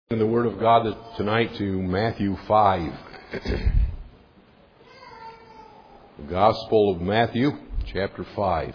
In the Word of God tonight to Matthew 5. The Gospel of Matthew, chapter 5.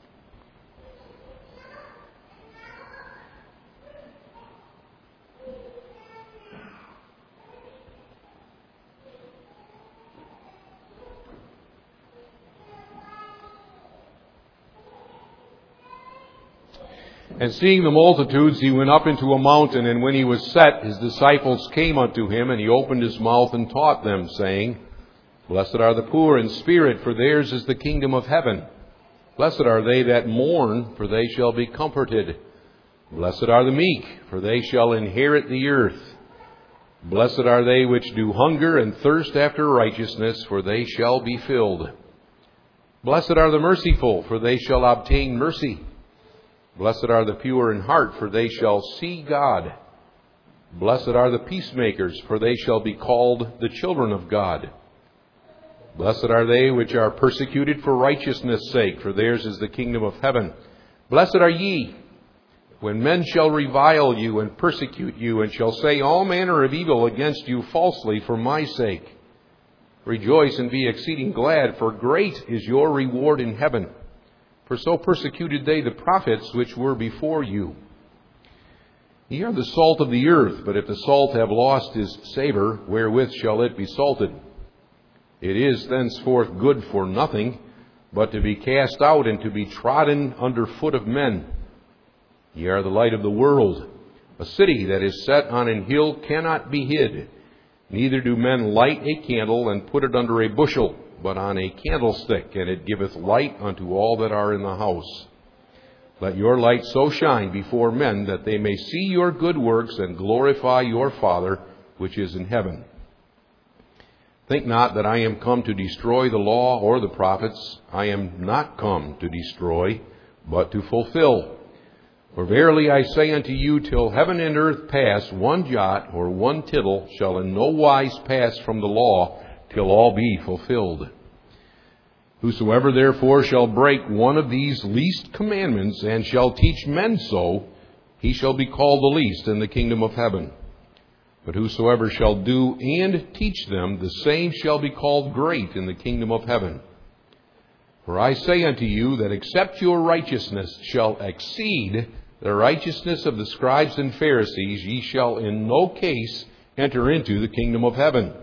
And seeing the multitudes, he went up into a mountain, and when he was set, his disciples came unto him, and he opened his mouth and taught them, saying, Blessed are the poor in spirit, for theirs is the kingdom of heaven. Blessed are they that mourn, for they shall be comforted. Blessed are the meek, for they shall inherit the earth. Blessed are they which do hunger and thirst after righteousness, for they shall be filled. Blessed are the merciful, for they shall obtain mercy. Blessed are the pure in heart, for they shall see God. Blessed are the peacemakers, for they shall be called the children of God. Blessed are they which are persecuted for righteousness' sake, for theirs is the kingdom of heaven. Blessed are ye, when men shall revile you and persecute you, and shall say all manner of evil against you falsely for my sake. Rejoice and be exceeding glad, for great is your reward in heaven. For so persecuted they the prophets which were before you. Ye are the salt of the earth, but if the salt have lost his savour, wherewith shall it be salted? It is thenceforth good for nothing, but to be cast out and to be trodden under foot of men. Ye are the light of the world. A city that is set on an hill cannot be hid. Neither do men light a candle and put it under a bushel, but on a candlestick, and it giveth light unto all that are in the house. Let your light so shine before men, that they may see your good works and glorify your Father which is in heaven. Think not that I am come to destroy the law or the prophets. I am not come to destroy, but to fulfill. For verily I say unto you, till heaven and earth pass, one jot or one tittle shall in no wise pass from the law, till all be fulfilled. Whosoever therefore shall break one of these least commandments, and shall teach men so, he shall be called the least in the kingdom of heaven. But whosoever shall do and teach them, the same shall be called great in the kingdom of heaven. For I say unto you, that except your righteousness shall exceed the righteousness of the scribes and Pharisees, ye shall in no case enter into the kingdom of heaven.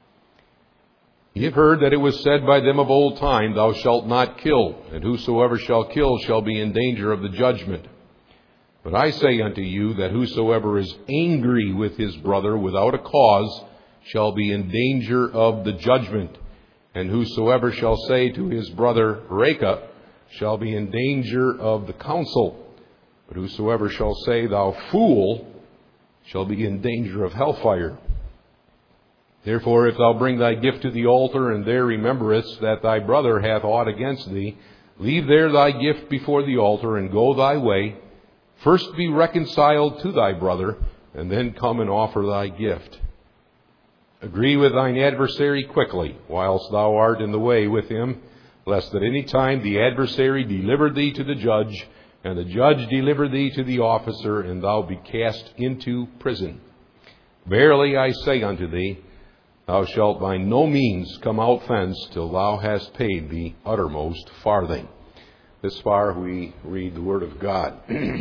Ye have heard that it was said by them of old time, Thou shalt not kill, and whosoever shall kill shall be in danger of the judgment. But I say unto you, that whosoever is angry with his brother without a cause shall be in danger of the judgment. And whosoever shall say to his brother, Raca, shall be in danger of the council. But whosoever shall say, Thou fool, shall be in danger of hellfire. Therefore, if thou bring thy gift to the altar, and there rememberest that thy brother hath aught against thee, leave there thy gift before the altar, and go thy way. First be reconciled to thy brother, and then come and offer thy gift. Agree with thine adversary quickly, whilst thou art in the way with him, lest at any time the adversary deliver thee to the judge, and the judge deliver thee to the officer, and thou be cast into prison. Verily I say unto thee, Thou shalt by no means come out thence till thou hast paid the uttermost farthing. This far we read the Word of God.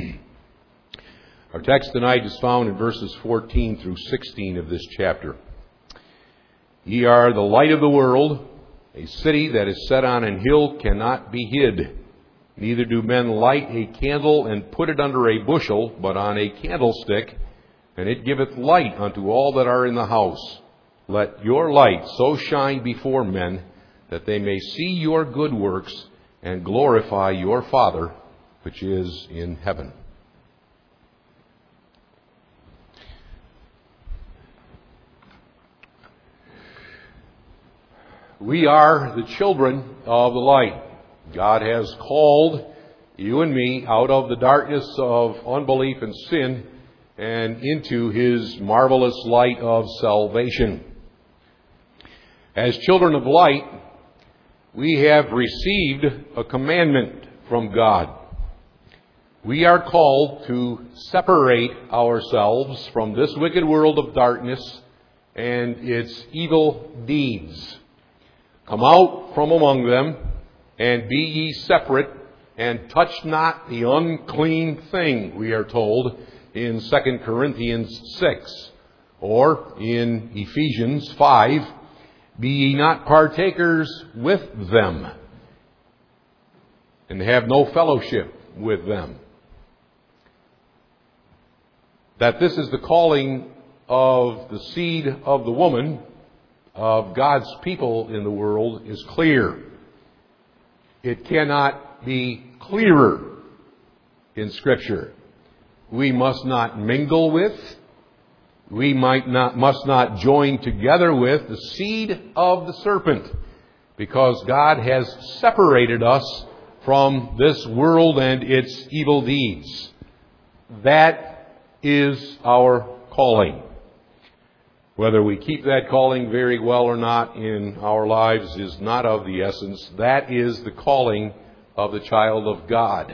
Our text tonight is found in verses 14 through 16 of this chapter. Ye are the light of the world. A city that is set on an hill cannot be hid. Neither do men light a candle and put it under a bushel, but on a candlestick, and it giveth light unto all that are in the house. Let your light so shine before men, that they may see your good works and glorify your Father which is in heaven. We are the children of the light. God has called you and me out of the darkness of unbelief and sin and into His marvelous light of salvation. As children of light, we have received a commandment from God. We are called to separate ourselves from this wicked world of darkness and its evil deeds. Come out from among them, and be ye separate, and touch not the unclean thing, we are told in 2 Corinthians 6, or in Ephesians 5, be ye not partakers with them, and have no fellowship with them. That this is the calling of the seed of the woman, of God's people in the world, is clear. It cannot be clearer in Scripture. We must not mingle with, we must not join together with the seed of the serpent, because God has separated us from this world and its evil deeds. That is our calling. Whether we keep that calling very well or not in our lives is not of the essence. That is the calling of the child of God.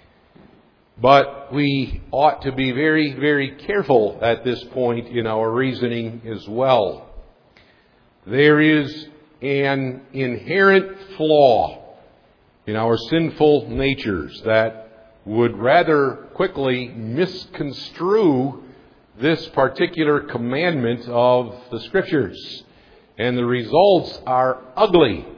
But we ought to be very, very careful at this point in our reasoning as well. There is an inherent flaw in our sinful natures that would rather quickly misconstrue this particular commandment of the Scriptures. And the results are ugly.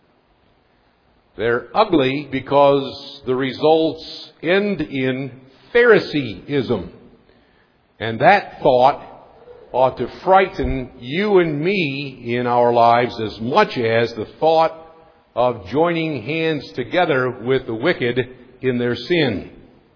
They're ugly because the results end in Phariseeism. And that thought ought to frighten you and me in our lives as much as the thought of joining hands together with the wicked in their sin.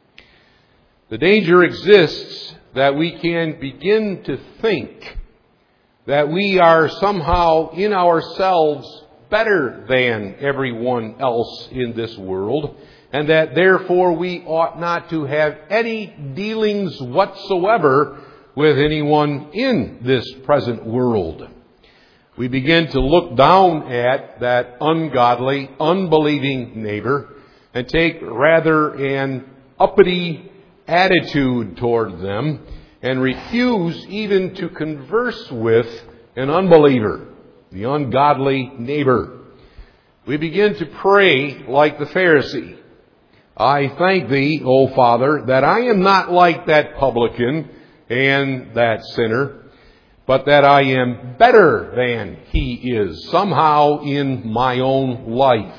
The danger exists that we can begin to think that we are somehow in ourselves better than everyone else in this world, and that therefore we ought not to have any dealings whatsoever with anyone in this present world. We begin to look down at that ungodly, unbelieving neighbor and take rather an uppity attitude toward them and refuse even to converse with an unbeliever, the ungodly neighbor. We begin to pray like the Pharisee. I thank thee, O Father, that I am not like that publican and that sinner, but that I am better than he is somehow in my own life.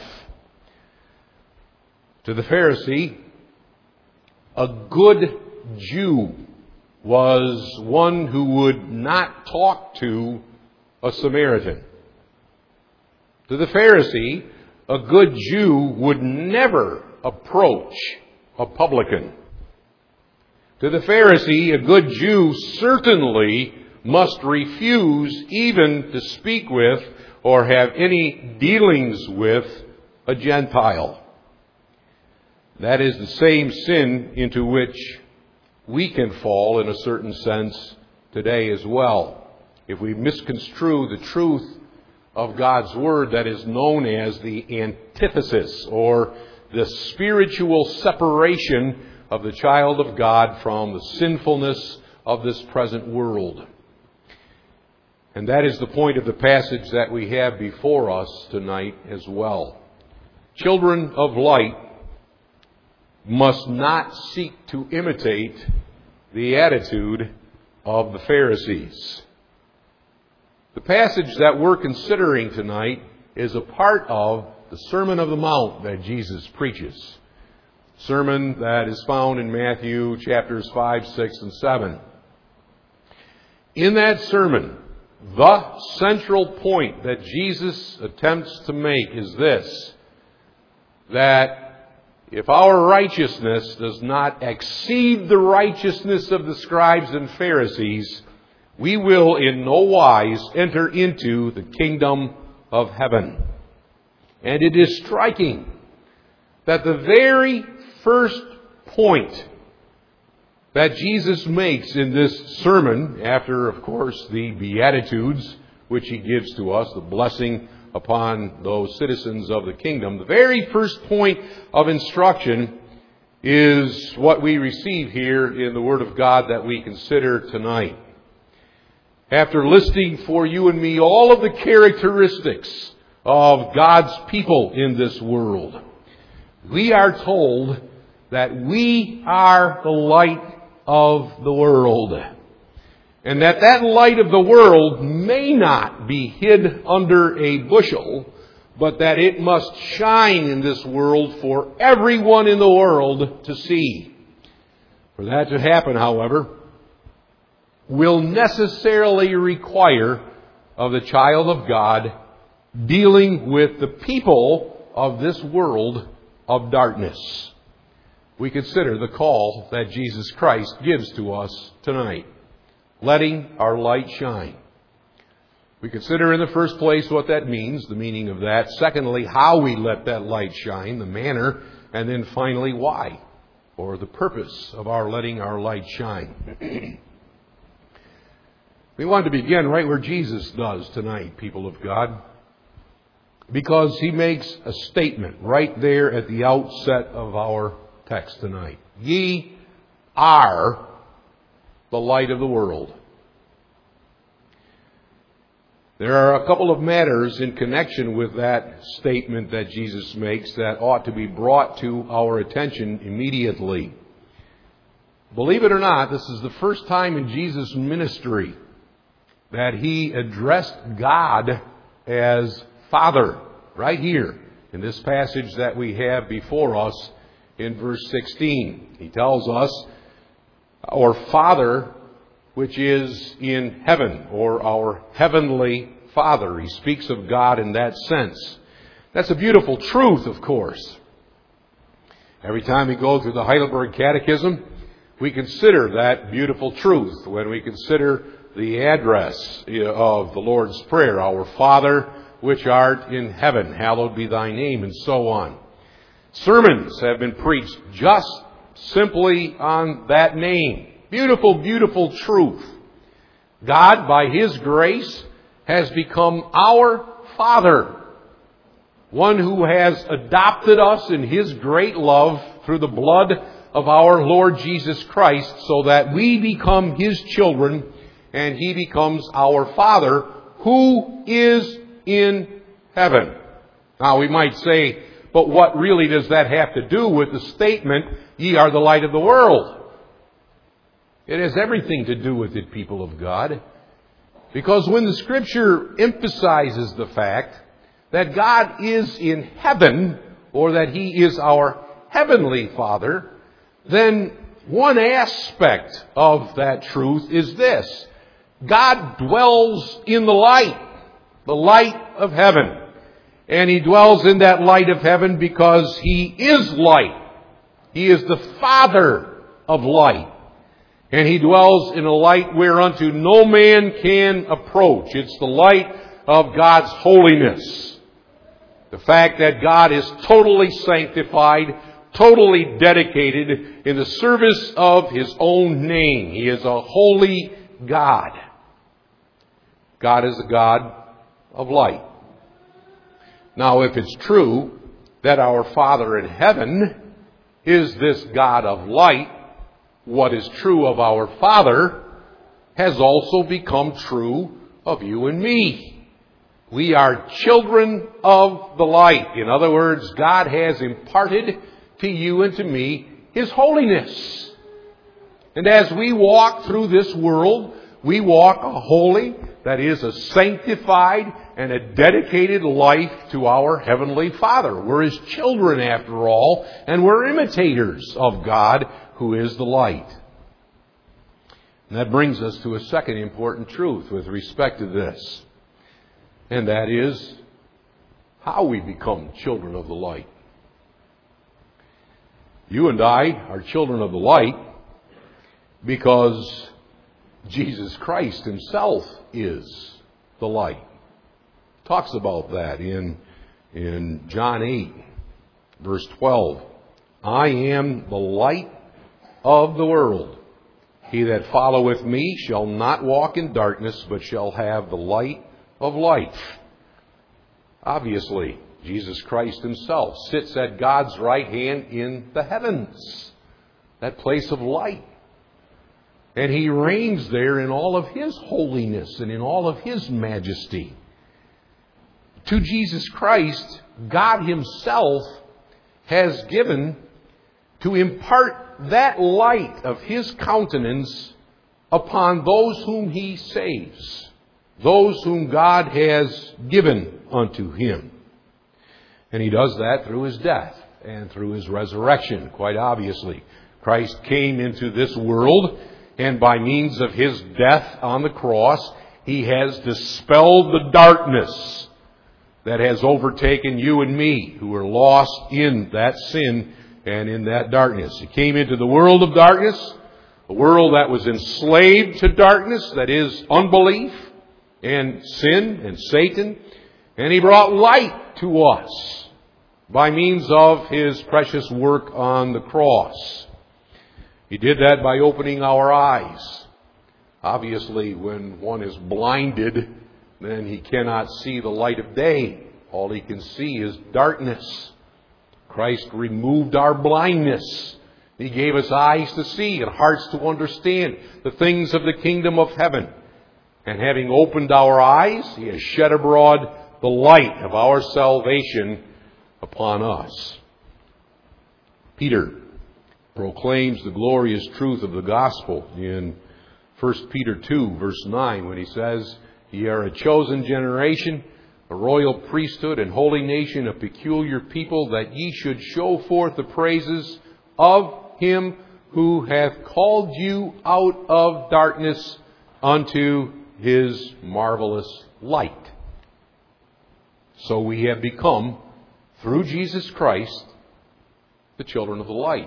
To the Pharisee, a good Jew was one who would not talk to a Samaritan. To the Pharisee, a good Jew would never approach a publican. To the Pharisee, a good Jew certainly must refuse even to speak with or have any dealings with a Gentile. That is the same sin into which we can fall in a certain sense today as well. If we misconstrue the truth of God's Word that is known as the antithesis or the spiritual separation of the child of God from the sinfulness of this present world. And that is the point of the passage that we have before us tonight as well. Children of light must not seek to imitate the attitude of the Pharisees. The passage that we're considering tonight is a part of the Sermon of the Mount that Jesus preaches. Sermon that is found in Matthew chapters 5, 6, and 7. In that sermon, the central point that Jesus attempts to make is this: that if our righteousness does not exceed the righteousness of the scribes and Pharisees, we will in no wise enter into the kingdom of heaven. And it is striking that the very first point that Jesus makes in this sermon, after, of course, the Beatitudes, which he gives to us, the blessing upon those citizens of the kingdom, the very first point of instruction is what we receive here in the Word of God that we consider tonight. After listing for you and me all of the characteristics of God's people in this world, we are told that we are the light of the world. And that light of the world may not be hid under a bushel, but that it must shine in this world for everyone in the world to see. For that to happen, however, will necessarily require of the child of God dealing with the people of this world of darkness. We consider the call that Jesus Christ gives to us tonight, letting our light shine. We consider in the first place what that means, the meaning of that. Secondly, how we let that light shine, the manner. And then finally, why, or the purpose of our letting our light shine. We want to begin right where Jesus does tonight, people of God, because he makes a statement right there at the outset of our text tonight. Ye are the light of the world. There are a couple of matters in connection with that statement that Jesus makes that ought to be brought to our attention immediately. Believe it or not, this is the first time in Jesus' ministry that he addressed God as Father, right here in this passage that we have before us in verse 16. He tells us, our Father which is in heaven, or our heavenly Father. He speaks of God in that sense. That's a beautiful truth, of course. Every time we go through the Heidelberg Catechism, we consider that beautiful truth when we consider the address of the Lord's Prayer, our Father which art in heaven, hallowed be thy name, and so on. Sermons have been preached just simply on that name. Beautiful, beautiful truth. God, by his grace, has become our Father. One who has adopted us in his great love through the blood of our Lord Jesus Christ, so that we become his children and he becomes our Father who is in heaven. Now we might say, but what really does that have to do with the statement, ye are the light of the world? It has everything to do with it, people of God. Because when the Scripture emphasizes the fact that God is in heaven, or that he is our heavenly Father, then one aspect of that truth is this. God dwells in the light of heaven. And he dwells in that light of heaven because he is light. He is the Father of light. And he dwells in a light whereunto no man can approach. It's the light of God's holiness. The fact that God is totally sanctified, totally dedicated in the service of his own name. He is a holy God. God is a God of light. Now, if it's true that our Father in heaven is this God of light, what is true of our Father has also become true of you and me. We are children of the light. In other words, God has imparted to you and to me his holiness. And as we walk through this world, we walk a holy, that is a sanctified and a dedicated life to our Heavenly Father. We're his children after all, and we're imitators of God who is the light. And that brings us to a second important truth with respect to this. And that is how we become children of the light. You and I are children of the light because Jesus Christ himself is the light. Talks about that in John 8, verse 12. I am the light of the world. He that followeth me shall not walk in darkness, but shall have the light of life. Obviously, Jesus Christ himself sits at God's right hand in the heavens. that place of light. And He reigns there in all of His holiness and in all of His majesty. To Jesus Christ, God Himself has given to impart that light of His countenance upon those whom He saves, those whom God has given unto Him. And He does that through His death and through His resurrection, quite obviously. Christ came into this world, and by means of His death on the cross, He has dispelled the darkness that has overtaken you and me, who are lost in that sin and in that darkness. He came into the world of darkness, a world that was enslaved to darkness, that is unbelief and sin and Satan, and He brought light to us by means of His precious work on the cross. He did that by opening our eyes. Obviously, when one is blinded, then he cannot see the light of day. All he can see is darkness. Christ removed our blindness. He gave us eyes to see and hearts to understand the things of the kingdom of heaven. And having opened our eyes, He has shed abroad the light of our salvation upon us. Peter proclaims the glorious truth of the gospel in 1 Peter 2, verse 9, when he says, "Ye are a chosen generation, a royal priesthood and holy nation, a peculiar people, that ye should show forth the praises of Him who hath called you out of darkness unto His marvelous light." So we have become, through Jesus Christ, the children of the light.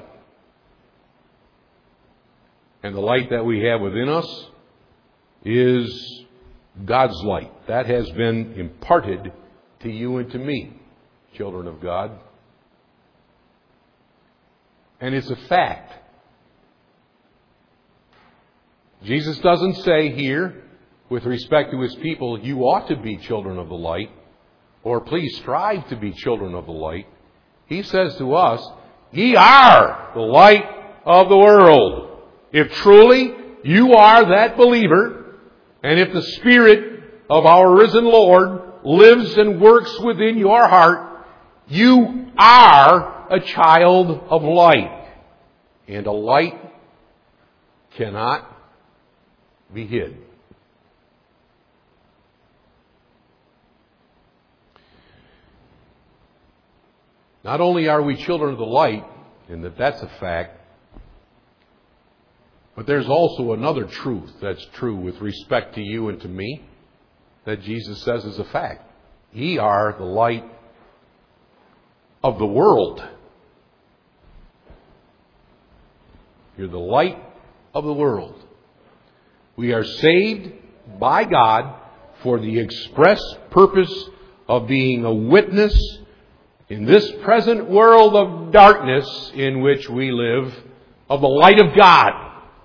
And the light that we have within us is God's light. That has been imparted to you and to me, children of God. And it's a fact. Jesus doesn't say here, with respect to His people, you ought to be children of the light, or please strive to be children of the light. He says to us, ye are the light of the world. If truly you are that believer, and if the Spirit of our risen Lord lives and works within your heart, you are a child of light. And a light cannot be hid. Not only are we children of the light, and that's a fact, but there's also another truth that's true with respect to you and to me that Jesus says is a fact. Ye are the light of the world. You're the light of the world. We are saved by God for the express purpose of being a witness in this present world of darkness in which we live of the light of God.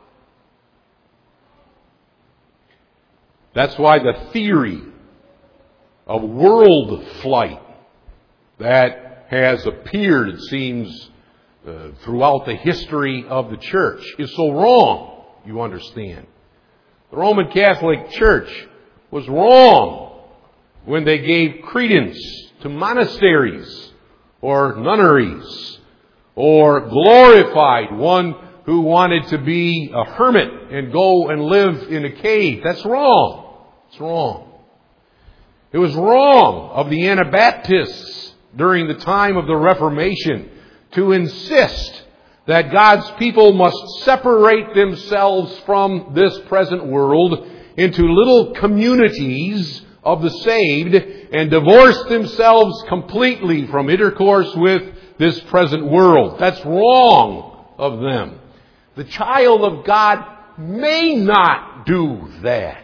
That's why the theory of world flight that has appeared, it seems, throughout the history of the church is so wrong, you understand. The Roman Catholic Church was wrong when they gave credence to monasteries or nunneries, or glorified one who wanted to be a hermit and go and live in a cave. That's wrong. It's wrong. It was wrong of the Anabaptists during the time of the Reformation to insist that God's people must separate themselves from this present world into little communities of the saved and divorce themselves completely from intercourse with this present world. That's wrong of them. The child of God may not do that.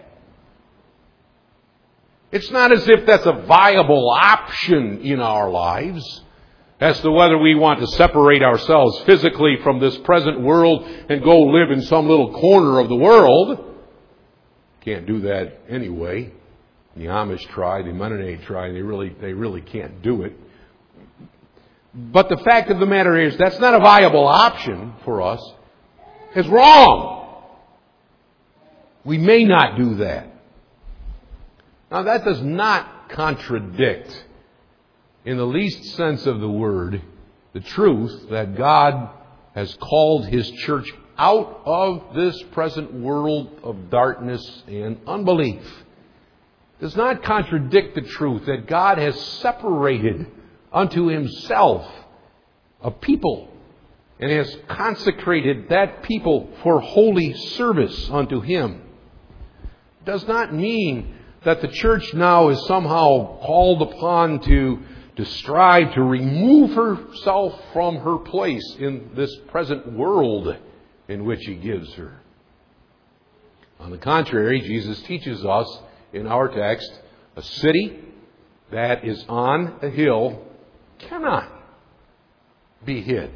It's not as if that's a viable option in our lives as to whether we want to separate ourselves physically from this present world and go live in some little corner of the world. Can't do that anyway. The Amish try, the Mennonite try, they really can't do it. But the fact of the matter is, that's not a viable option for us. is wrong. We may not do that. Now that does not contradict, in the least sense of the word, the truth that God has called His church out of this present world of darkness and unbelief. It does not contradict the truth that God has separated unto Himself a people and has consecrated that people for holy service unto Him. It does not mean that the church now is somehow called upon to strive to remove herself from her place in this present world in which He gives her. On the contrary, Jesus teaches us in our text, a city that is on a hill cannot be hid.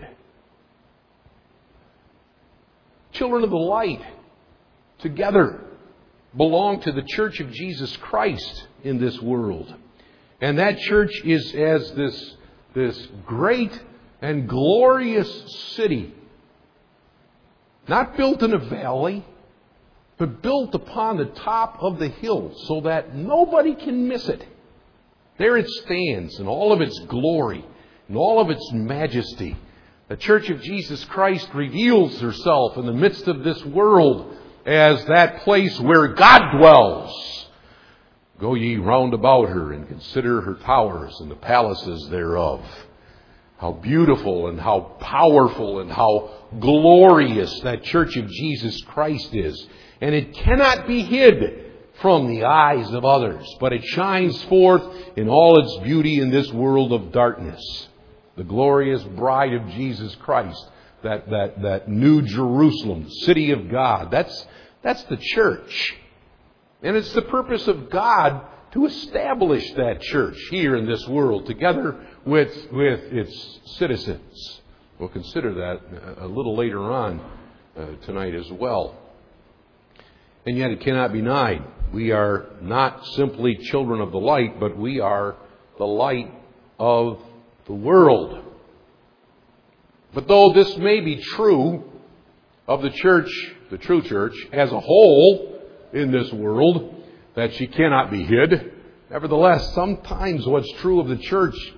Children of the light together belong to the church of Jesus Christ in this world. And that church is as this great and glorious city, not built in a valley, but built upon the top of the hill so that nobody can miss it. There it stands in all of its glory, in all of its majesty. The Church of Jesus Christ reveals herself in the midst of this world as that place where God dwells. Go ye round about her and consider her towers and the palaces thereof. How beautiful and how powerful and how glorious that Church of Jesus Christ is. And it cannot be hid from the eyes of others, but it shines forth in all its beauty in this world of darkness. The glorious bride of Jesus Christ, that new Jerusalem, city of God, that's the church. And it's the purpose of God to establish that church here in this world together with its citizens. We'll consider that a little later on tonight as well. And yet it cannot be denied. We are not simply children of the light, but we are the light of the world. But though this may be true of the church, the true church, as a whole in this world, that she cannot be hid, nevertheless, sometimes what's true of the church is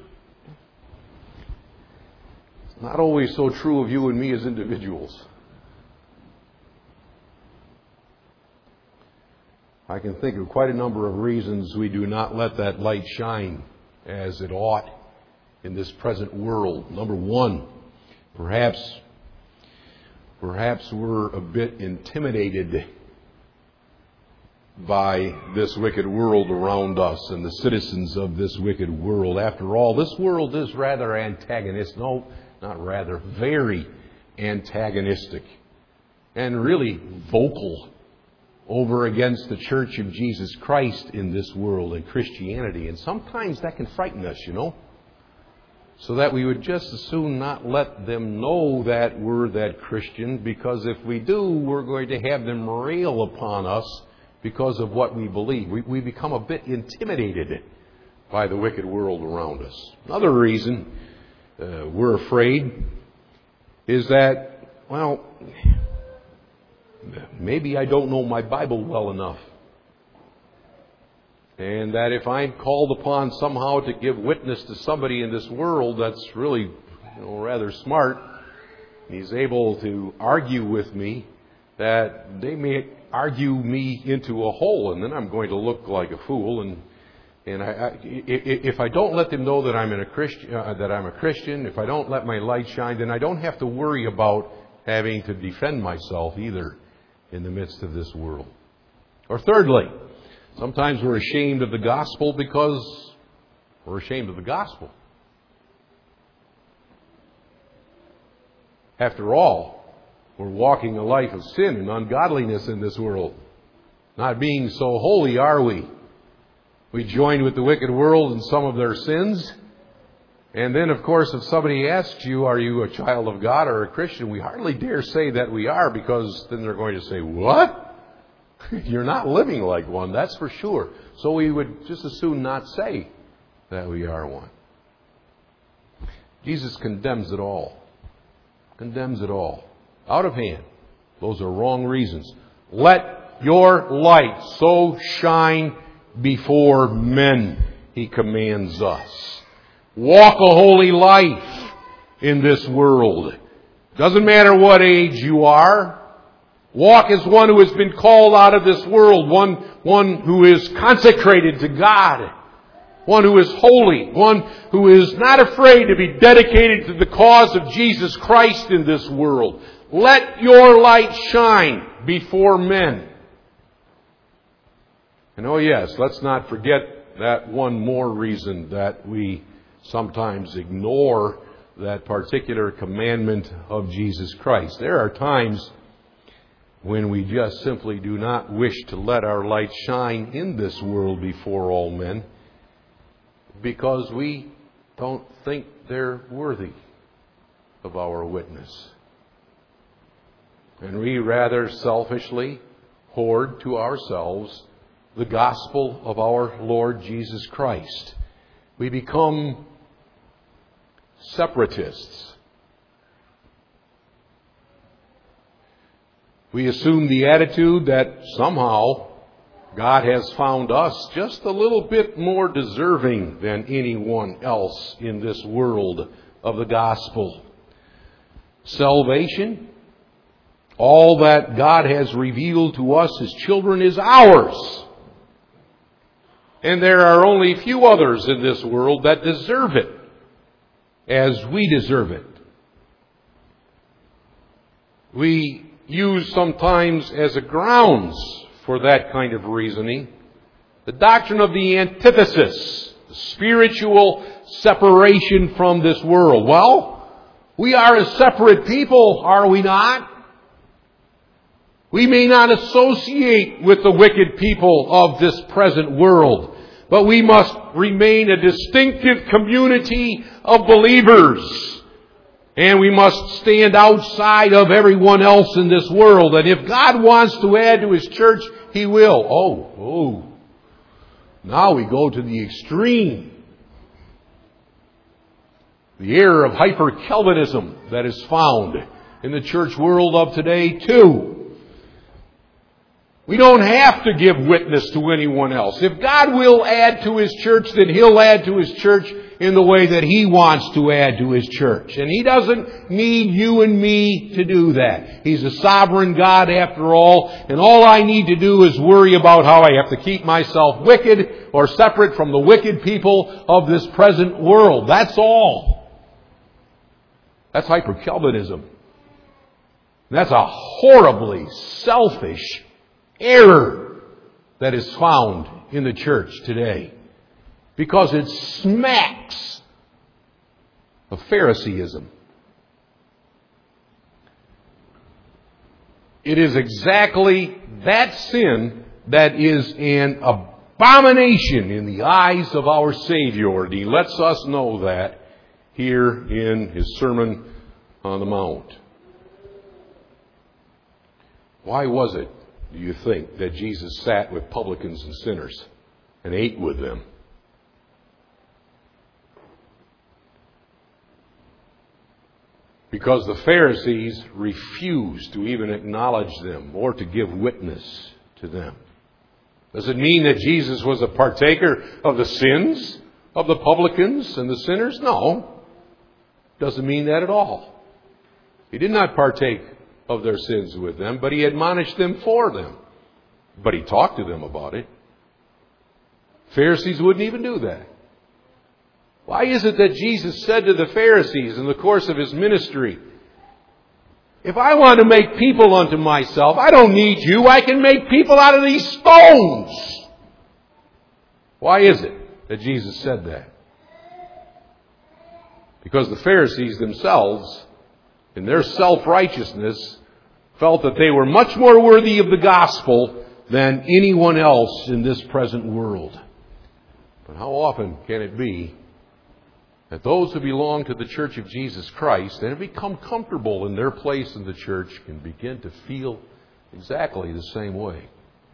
not always so true of you and me as individuals. I can think of quite a number of reasons we do not let that light shine as it ought in this present world. Number one, perhaps we're a bit intimidated by this wicked world around us and the citizens of this wicked world. After all, this world is rather antagonistic. No, not rather, very antagonistic and really vocal over against the Church of Jesus Christ in this world and Christianity. And sometimes that can frighten us, so that we would just as soon not let them know that we're that Christian, because if we do, we're going to have them rail upon us because of what we believe. We become a bit intimidated by the wicked world around us. Another reason we're afraid is that, maybe I don't know my Bible well enough. And that if I'm called upon somehow to give witness to somebody in this world that's really rather smart, and he's able to argue with me, that they may argue me into a hole, and then I'm going to look like a fool. And if I don't let them know that I'm a Christian, if I don't let my light shine, then I don't have to worry about having to defend myself either in the midst of this world. Or thirdly, sometimes we're ashamed of the gospel because we're ashamed of the gospel. After all, we're walking a life of sin and ungodliness in this world. Not being so holy, are we? We join with the wicked world in some of their sins. And then, of course, if somebody asks you, are you a child of God or a Christian, we hardly dare say that we are, because then they're going to say, what? You're not living like one, that's for sure. So we would just as soon not say that we are one. Jesus condemns it all. Condemns it all. Out of hand. Those are wrong reasons. Let your light so shine before men, He commands us. Walk a holy life in this world. Doesn't matter what age you are. Walk as one who has been called out of this world, one who is consecrated to God, one who is holy, one who is not afraid to be dedicated to the cause of Jesus Christ in this world. Let your light shine before men. And oh yes, let's not forget that one more reason that we sometimes ignore that particular commandment of Jesus Christ. There are times when we just simply do not wish to let our light shine in this world before all men because we don't think they're worthy of our witness. And we rather selfishly hoard to ourselves the gospel of our Lord Jesus Christ. We become separatists. We assume the attitude that somehow God has found us just a little bit more deserving than anyone else in this world of the gospel. Salvation, all that God has revealed to us as children, is ours. And there are only few others in this world that deserve it as we deserve it. We use sometimes as a grounds for that kind of reasoning the doctrine of the antithesis, the spiritual separation from this world. Well, we are a separate people, are we not? We may not associate with the wicked people of this present world, but we must remain a distinctive community of believers. And we must stand outside of everyone else in this world. And if God wants to add to His church, He will. Now we go to the extreme. The error of hyper-Calvinism that is found in the church world of today too. We don't have to give witness to anyone else. If God will add to His church, then He'll add to His church in the way that He wants to add to His church. And He doesn't need you and me to do that. He's a sovereign God after all, and all I need to do is worry about how I have to keep myself wicked or separate from the wicked people of this present world. That's all. That's hyper-Calvinism. That's a horribly selfish error that is found in the church today. Because it smacks of Phariseeism. It is exactly that sin that is an abomination in the eyes of our Savior. And He lets us know that here in His Sermon on the Mount. Why was it, do you think, that Jesus sat with publicans and sinners and ate with them? Because the Pharisees refused to even acknowledge them or to give witness to them. Does it mean that Jesus was a partaker of the sins of the publicans and the sinners? No. Doesn't mean that at all. He did not partake of their sins with them, but He admonished them for them. But He talked to them about it. Pharisees wouldn't even do that. Why is it that Jesus said to the Pharisees in the course of His ministry, if I want to make people unto myself, I don't need you. I can make people out of these stones. Why is it that Jesus said that? Because the Pharisees themselves, in their self-righteousness, felt that they were much more worthy of the gospel than anyone else in this present world. But how often can it be that those who belong to the Church of Jesus Christ and have become comfortable in their place in the church can begin to feel exactly the same way?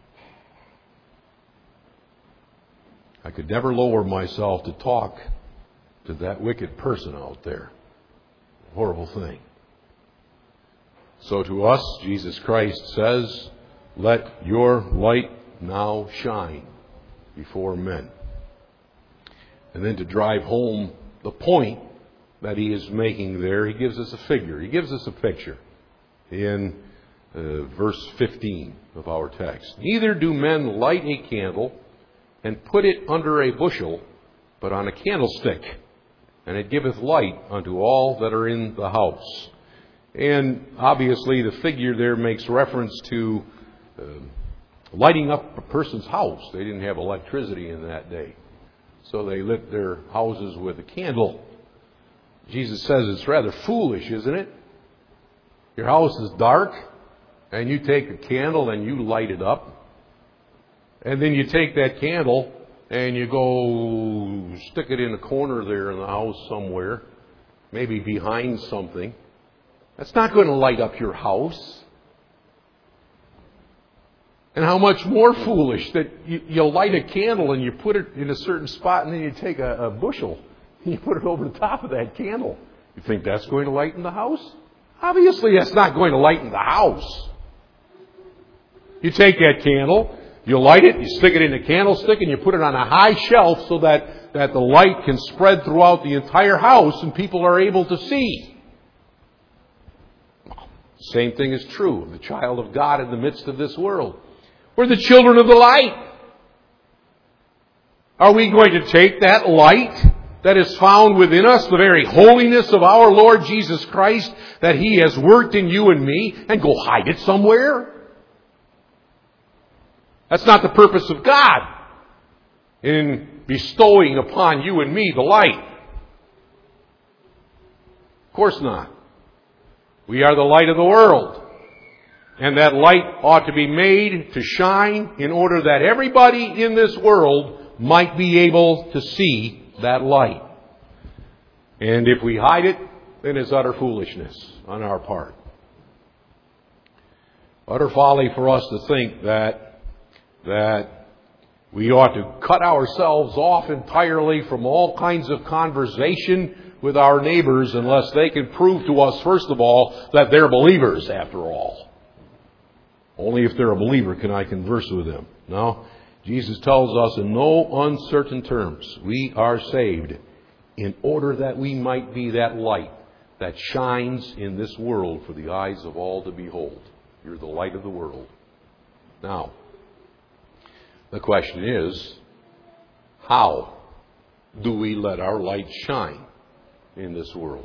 I could never lower myself to talk to that wicked person out there. Horrible thing. So to us, Jesus Christ says, let your light now shine before men. And then to drive home the point that he is making there, he gives us a figure. He gives us a picture in verse 15 of our text. Neither do men light a candle and put it under a bushel, but on a candlestick, and it giveth light unto all that are in the house. And obviously the figure there makes reference to lighting up a person's house. They didn't have electricity in that day, so they lit their houses with a candle. Jesus says it's rather foolish, isn't it? Your house is dark, and you take a candle and you light it up. And then you take that candle and you go stick it in a corner there in the house somewhere, maybe behind something. That's not going to light up your house. And how much more foolish that you light a candle and you put it in a certain spot, and then you take a bushel and you put it over the top of that candle. You think that's going to lighten the house? Obviously that's not going to lighten the house. You take that candle, you light it, you stick it in a candlestick, and you put it on a high shelf so that the light can spread throughout the entire house and people are able to see. Same thing is true of the child of God in the midst of this world. We're the children of the light. Are we going to take that light that is found within us, the very holiness of our Lord Jesus Christ, that He has worked in you and me, and go hide it somewhere? That's not the purpose of God in bestowing upon you and me the light. Of course not. We are the light of the world. And that light ought to be made to shine in order that everybody in this world might be able to see that light. And if we hide it, then it's utter foolishness on our part. Utter folly for us to think that we ought to cut ourselves off entirely from all kinds of conversation with our neighbors unless they can prove to us, first of all, that they're believers after all. Only if they're a believer can I converse with them. No, Jesus tells us in no uncertain terms, we are saved in order that we might be that light that shines in this world for the eyes of all to behold. You're the light of the world. Now, the question is, how do we let our light shine in this world?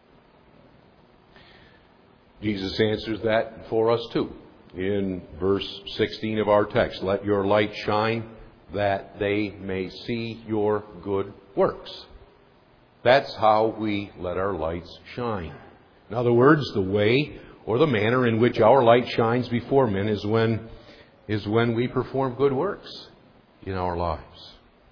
Jesus answers that for us too. In verse 16 of our text, let your light shine that they may see your good works. That's how we let our lights shine. In other words, the way or the manner in which our light shines before men is when we perform good works in our lives.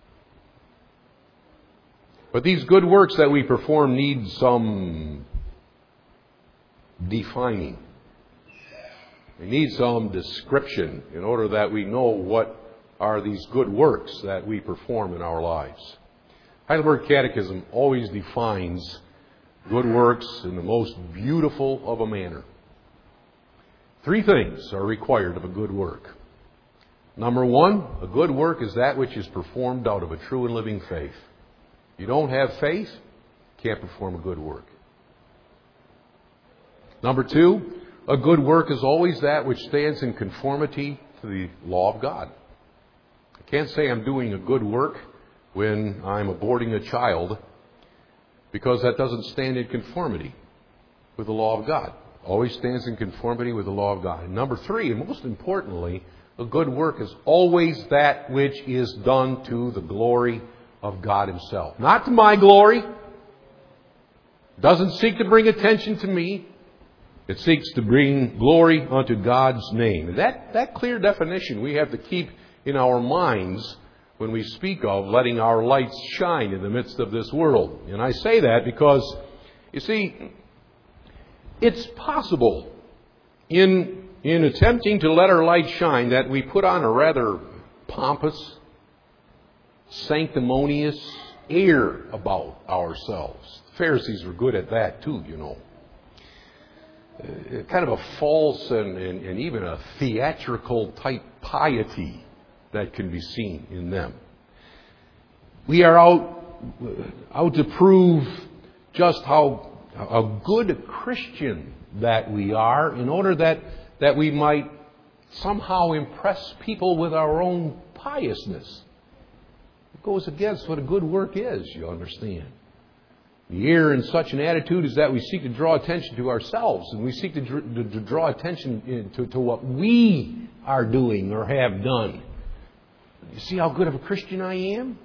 But these good works that we perform need some defining. We need some description in order that we know what are these good works that we perform in our lives. Heidelberg Catechism always defines good works in the most beautiful of a manner. 3 things are required of a good work. Number 1, a good work is that which is performed out of a true and living faith. You don't have faith, you can't perform a good work. Number 2, a good work is always that which stands in conformity to the law of God. I can't say I'm doing a good work when I'm aborting a child, because that doesn't stand in conformity with the law of God. Always stands in conformity with the law of God. And number 3, and most importantly, a good work is always that which is done to the glory of God Himself. Not to my glory. Doesn't seek to bring attention to me. It seeks to bring glory unto God's name. And that clear definition we have to keep in our minds when we speak of letting our lights shine in the midst of this world. And I say that because, you see, it's possible in attempting to let our light shine that we put on a rather pompous, sanctimonious air about ourselves. The Pharisees were good at that too, you know. kind of a false and even a theatrical type piety that can be seen in them. We are out to prove just how a good Christian that we are, in order that we might somehow impress people with our own piousness. It goes against what a good work is, you understand. The error in such an attitude is that we seek to draw attention to ourselves, and we seek to draw attention to what we are doing or have done. You see how good of a Christian I am?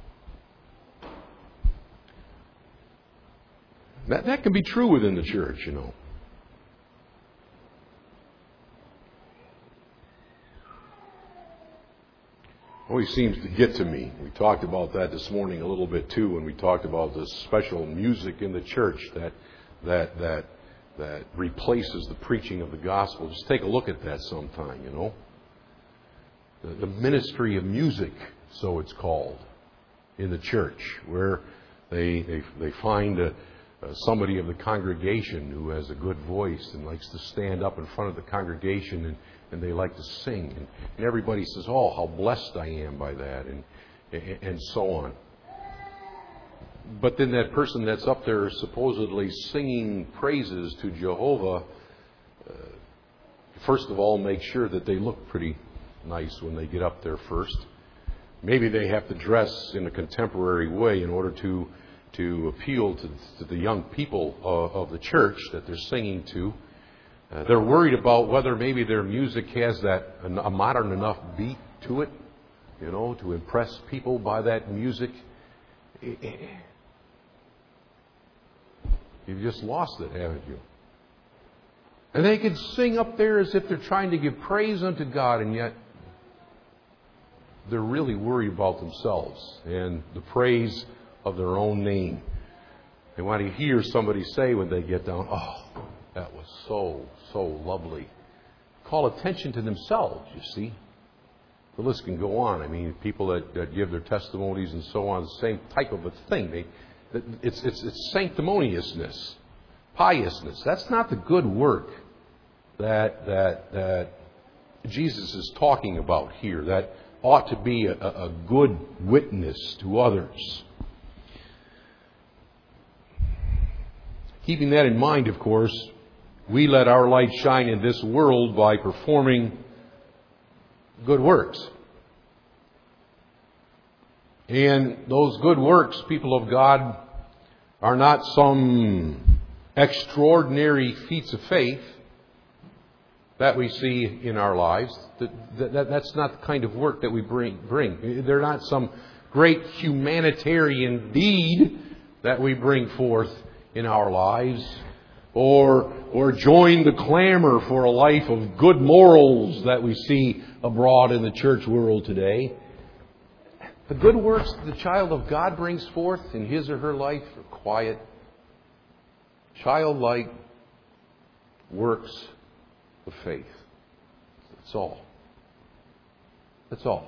That can be true within the church, you know. Always seems to get to me. We talked about that this morning a little bit too, when we talked about the special music in the church that replaces the preaching of the gospel. Just take a look at that sometime, you know. The ministry of music, so it's called, in the church, where they find somebody of the congregation who has a good voice and likes to stand up in front of the congregation and they like to sing. And everybody says, oh, how blessed I am by that, and so on. But then that person that's up there supposedly singing praises to Jehovah, first of all, make sure that they look pretty nice when they get up there first. Maybe they have to dress in a contemporary way in order to appeal to the young people of the church that they're singing to. They're worried about whether maybe their music has a modern enough beat to it, you know, to impress people by that music. You've just lost it, haven't you? And they can sing up there as if they're trying to give praise unto God, and yet they're really worried about themselves and the praise of their own name. They want to hear somebody say when they get down, oh, that was so lovely. Call attention to themselves, you see. The list can go on. I mean, people that give their testimonies and so on, the same type of a thing. It's sanctimoniousness, piousness. That's not the good work that Jesus is talking about here. That ought to be a good witness to others. Keeping that in mind, of course, we let our light shine in this world by performing good works. And those good works, people of God, are not some extraordinary feats of faith that we see in our lives. That's not the kind of work that we bring. They're not some great humanitarian deed that we bring forth in our lives, or join the clamor for a life of good morals that we see abroad in the church world today. The good works the child of God brings forth in his or her life are quiet, childlike works of faith. That's all. That's all.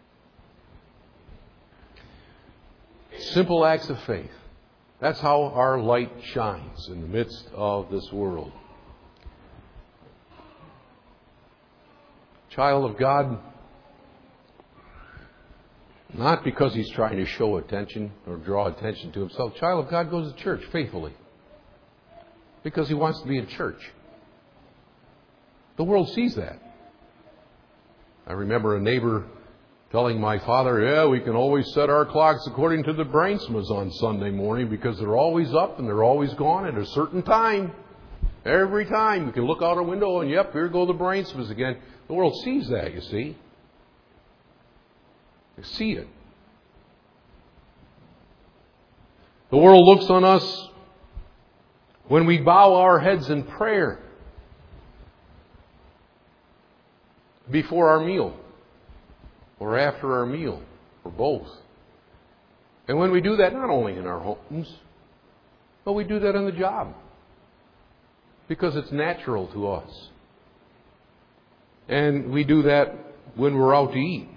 Simple acts of faith. That's how our light shines in the midst of this world. Child of God, not because he's trying to show attention or draw attention to himself. Child of God goes to church faithfully because he wants to be in church. The world sees that. I remember a neighbor telling my father, yeah, we can always set our clocks according to the Brainsmas on Sunday morning because they're always up and they're always gone at a certain time. Every time. We can look out our window and, yep, here go the Brainsmas again. The world sees that, you see. They see it. The world looks on us when we bow our heads in prayer before our meal, or after our meal, or both. And when we do that, not only in our homes, but we do that on the job. Because it's natural to us. And we do that when we're out to eat.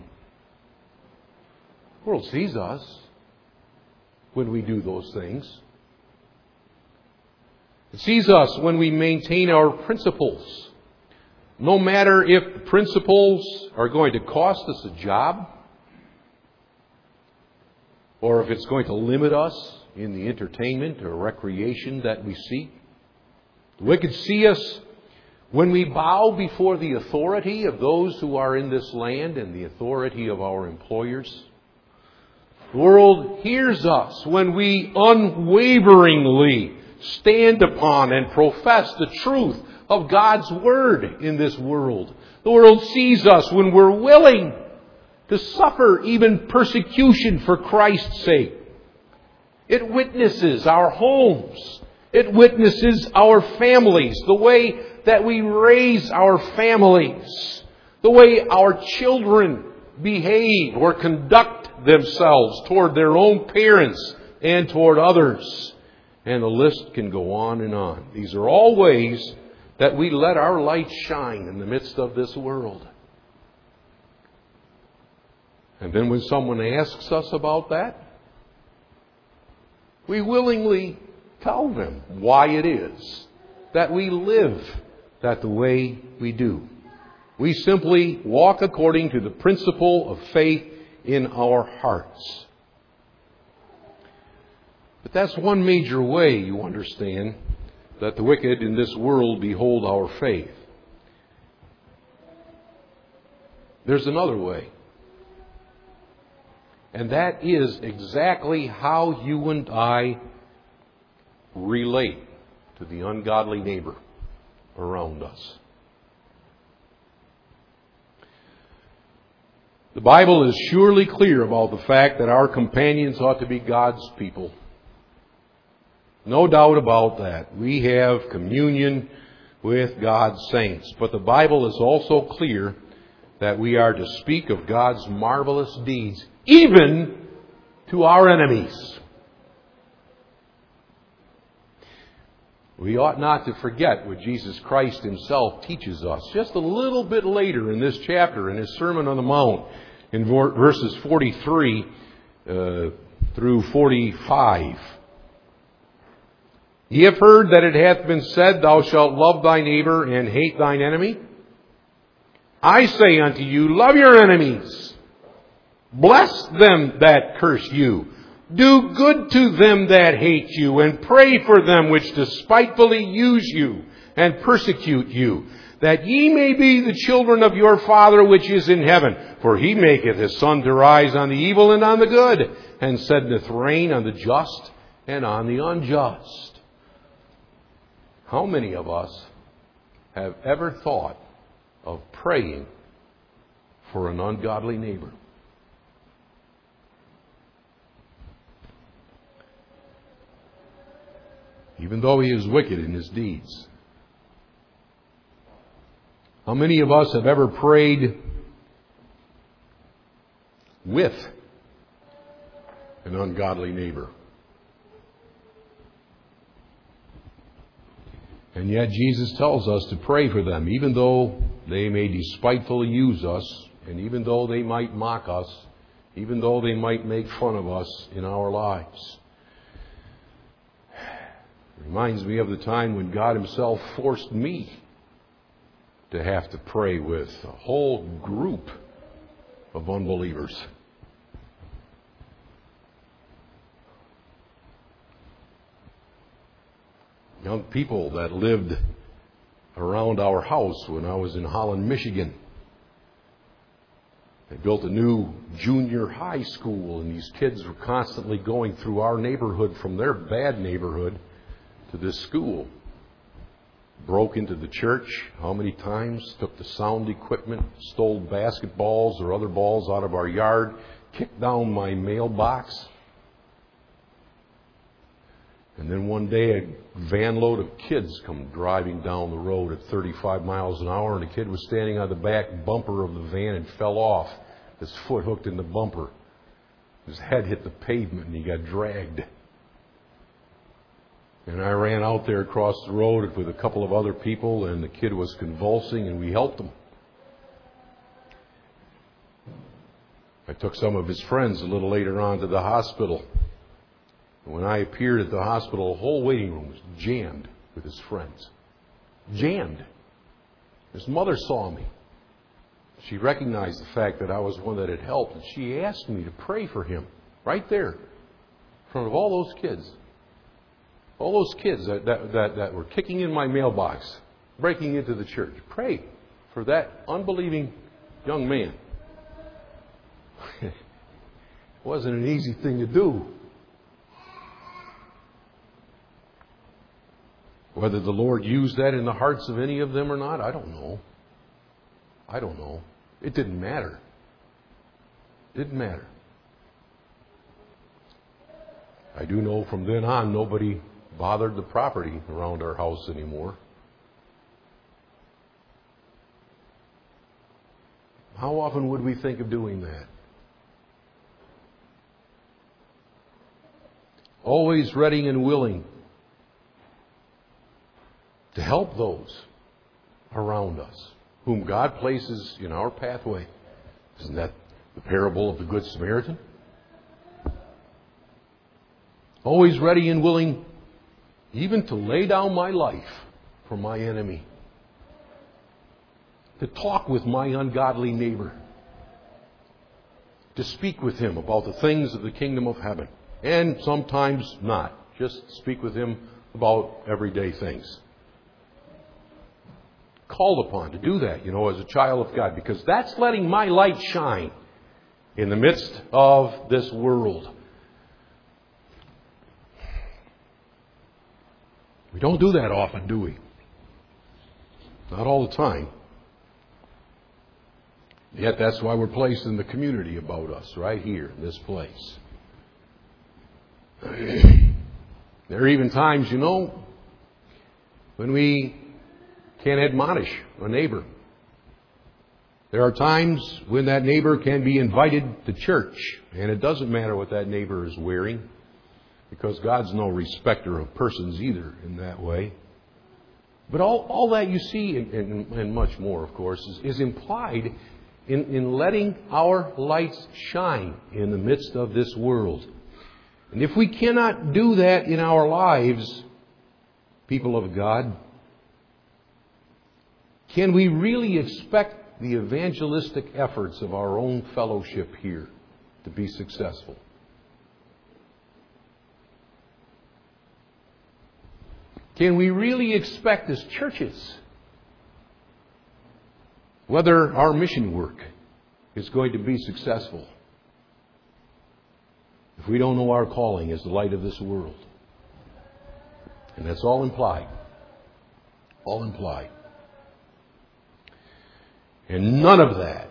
The world sees us when we do those things. It sees us when we maintain our principles. No matter if the principles are going to cost us a job, or if it's going to limit us in the entertainment or recreation that we seek. The wicked see us when we bow before the authority of those who are in this land and the authority of our employers. The world hears us when we unwaveringly stand upon and profess the truth of God's Word in this world. The world sees us when we're willing to suffer even persecution for Christ's sake. It witnesses our homes. It witnesses our families, the way that we raise our families, the way our children behave or conduct themselves toward their own parents and toward others. And the list can go on and on. These are all ways that we let our light shine in the midst of this world. And then when someone asks us about that, we willingly tell them why it is that we live that the way we do. We simply walk according to the principle of faith in our hearts. But that's one major way, you understand, that the wicked in this world behold our faith. There's another way. And that is exactly how you and I relate to the ungodly neighbor around us. The Bible is surely clear about the fact that our companions ought to be God's people. No doubt about that. We have communion with God's saints. But the Bible is also clear that we are to speak of God's marvelous deeds, even to our enemies. We ought not to forget what Jesus Christ Himself teaches us. Just a little bit later in this chapter, in His Sermon on the Mount, in verses 43 through 45. Ye have heard that it hath been said, Thou shalt love thy neighbor and hate thine enemy. I say unto you, love your enemies. Bless them that curse you. Do good to them that hate you, and pray for them which despitefully use you and persecute you, that ye may be the children of your Father which is in heaven. For He maketh His sun to rise on the evil and on the good, and sendeth rain on the just and on the unjust. How many of us have ever thought of praying for an ungodly neighbor? Even though he is wicked in his deeds. How many of us have ever prayed with an ungodly neighbor? And yet Jesus tells us to pray for them, even though they may despitefully use us, and even though they might mock us, even though they might make fun of us in our lives. It reminds me of the time when God Himself forced me to have to pray with a whole group of unbelievers. Young people that lived around our house when I was in Holland, Michigan. They built a new junior high school, and these kids were constantly going through our neighborhood from their bad neighborhood to this school. Broke into the church how many times? Took the sound equipment, stole basketballs or other balls out of our yard, kicked down my mailbox. And then one day a van load of kids come driving down the road at 35 miles an hour, and a kid was standing on the back bumper of the van and fell off. His foot hooked in the bumper. His head hit the pavement and he got dragged. And I ran out there across the road with a couple of other people, and the kid was convulsing, and we helped him. I took some of his friends a little later on to the hospital. When I appeared at the hospital, the whole waiting room was jammed with his friends. Jammed. His mother saw me. She recognized the fact that I was one that had helped, and she asked me to pray for him right there in front of all those kids. All those kids that were kicking in my mailbox, breaking into the church. Pray for that unbelieving young man. It wasn't an easy thing to do. Whether the Lord used that in the hearts of any of them or not, I don't know. I don't know. It didn't matter. It didn't matter. I do know from then on, nobody bothered the property around our house anymore. How often would we think of doing that? Always ready and willing to help those around us whom God places in our pathway. Isn't that the parable of the Good Samaritan? Always ready and willing even to lay down my life for my enemy. To talk with my ungodly neighbor. To speak with him about the things of the kingdom of heaven. And sometimes not. Just speak with him about everyday things. Called upon to do that, as a child of God. Because that's letting my light shine in the midst of this world. We don't do that often, do we? Not all the time. Yet that's why we're placed in the community about us, right here in this place. There are even times, when we can admonish a neighbor. There are times when that neighbor can be invited to church, and it doesn't matter what that neighbor is wearing, because God's no respecter of persons either in that way. But all that you see, and much more, of course, is implied in letting our lights shine in the midst of this world. And if we cannot do that in our lives, people of God, can we really expect the evangelistic efforts of our own fellowship here to be successful? Can we really expect as churches whether our mission work is going to be successful if we don't know our calling as the light of this world? And that's all implied. All implied. And none of that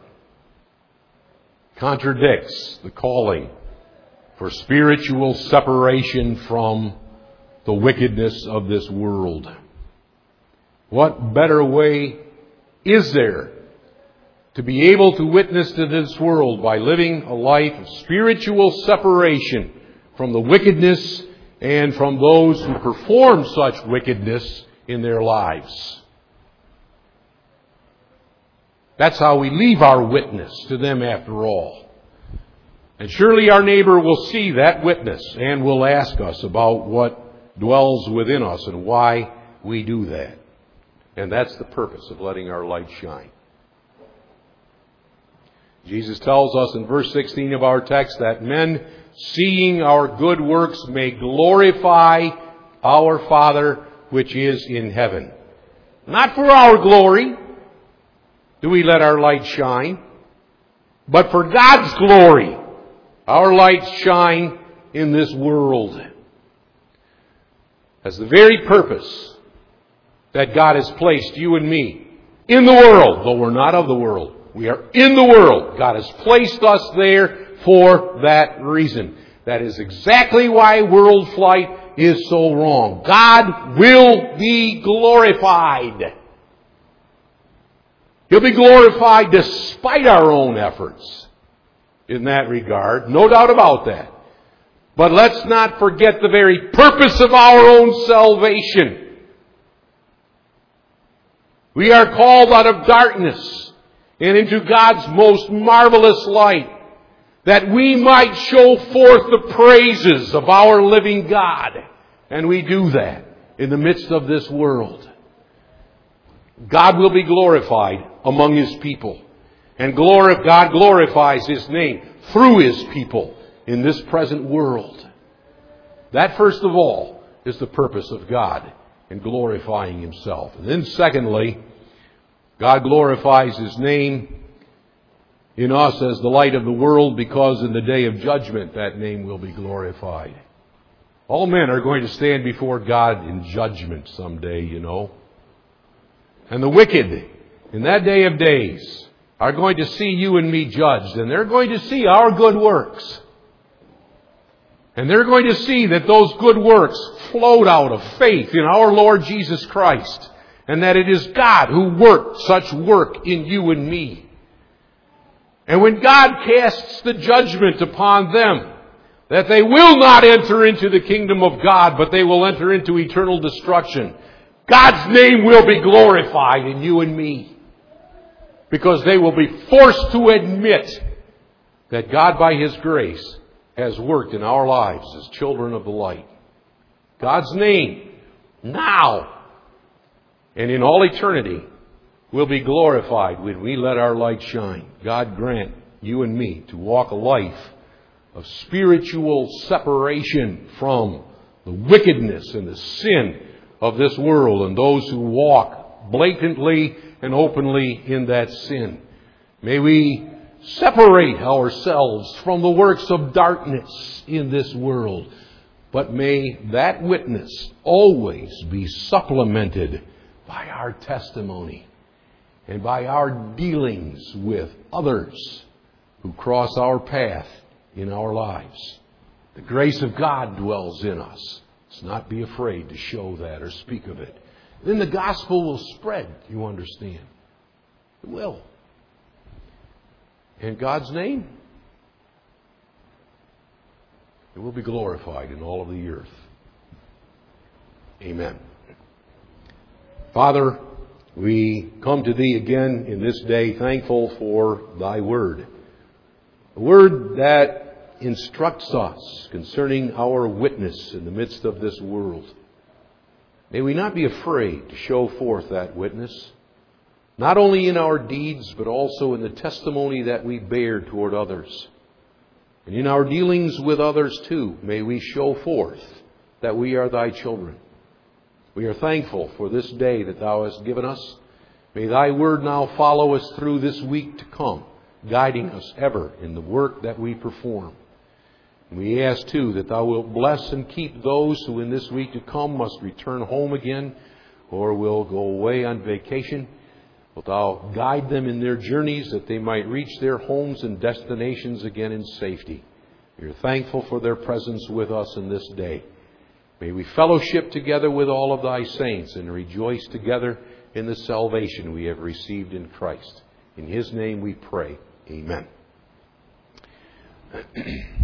contradicts the calling for spiritual separation from the wickedness of this world. What better way is there to be able to witness to this world by living a life of spiritual separation from the wickedness and from those who perform such wickedness in their lives? That's how we leave our witness to them after all. And surely our neighbor will see that witness and will ask us about what dwells within us and why we do that. And that's the purpose of letting our light shine. Jesus tells us in verse 16 of our text that men, seeing our good works, may glorify our Father which is in heaven. Not for our glory do we let our light shine, but for God's glory. Our lights shine in this world. As the very purpose that God has placed you and me in the world, though we're not of the world. We are in the world. God has placed us there for that reason. That is exactly why world flight is so wrong. God will be glorified. He'll be glorified despite our own efforts in that regard. No doubt about that. But let's not forget the very purpose of our own salvation. We are called out of darkness and into God's most marvelous light, that we might show forth the praises of our living God. And we do that in the midst of this world. God will be glorified among His people. And God glorifies His name through His people in this present world. That, first of all, is the purpose of God in glorifying Himself. And then secondly, God glorifies His name in us as the light of the world, because in the day of judgment that name will be glorified. All men are going to stand before God in judgment someday, you know. And the wicked in that day of days are going to see you and me judged, and they're going to see our good works. And they're going to see that those good works flowed out of faith in our Lord Jesus Christ, and that it is God who worked such work in you and me. And when God casts the judgment upon them, that they will not enter into the kingdom of God, but they will enter into eternal destruction, God's name will be glorified in you and me. Because they will be forced to admit that God, by His grace, has worked in our lives as children of the light. God's name, now and in all eternity, will be glorified when we let our light shine. God grant you and me to walk a life of spiritual separation from the wickedness and the sin of this world and those who walk blatantly and openly in that sin. May we separate ourselves from the works of darkness in this world, but may that witness always be supplemented by our testimony and by our dealings with others who cross our path in our lives. The grace of God dwells in us. Let's not be afraid to show that or speak of it. Then the gospel will spread, you understand. It will. In God's name, it will be glorified in all of the earth. Amen. Father, we come to Thee again in this day, thankful for Thy Word. A Word that instructs us concerning our witness in the midst of this world. May we not be afraid to show forth that witness, not only in our deeds, but also in the testimony that we bear toward others. And in our dealings with others too, may we show forth that we are Thy children. We are thankful for this day that Thou hast given us. May Thy Word now follow us through this week to come, guiding us ever in the work that we perform. And we ask too that Thou wilt bless and keep those who in this week to come must return home again or will go away on vacation. Wilt Thou guide them in their journeys that they might reach their homes and destinations again in safety. We are thankful for their presence with us in this day. May we fellowship together with all of Thy saints and rejoice together in the salvation we have received in Christ. In His name we pray. Amen.